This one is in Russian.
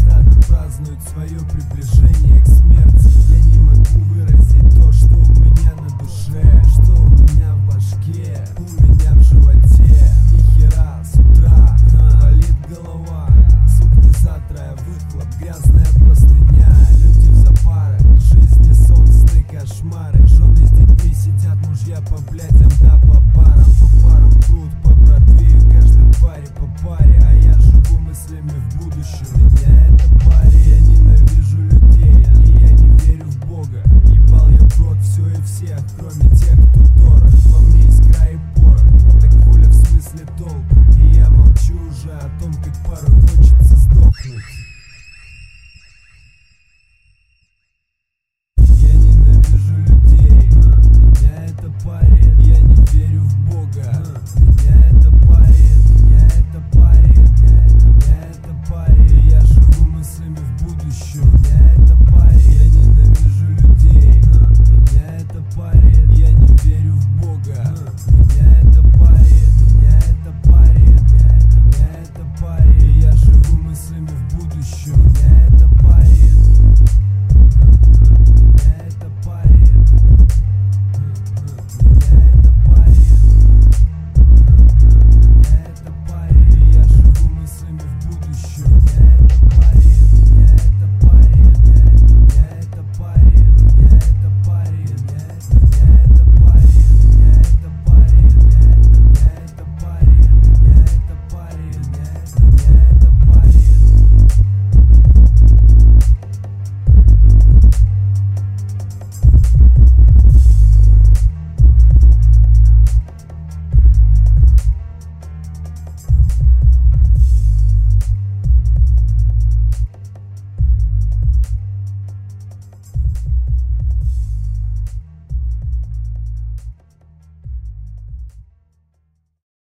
Стадо празднует свое приближение к смерти. Я не могу выразить то, что у меня на душе, что у меня в башке, у меня в животе. Нихера с утра, болит голова. Сутки завтра выхлоп, грязная простыня. Люди в запарах, жизни сон, сны, кошмары. Жены с детьми сидят, мужья по блядям, да по барам. По парам пруд, по Бродвею, каждой паре по паре. А я живу мыслями в будущем.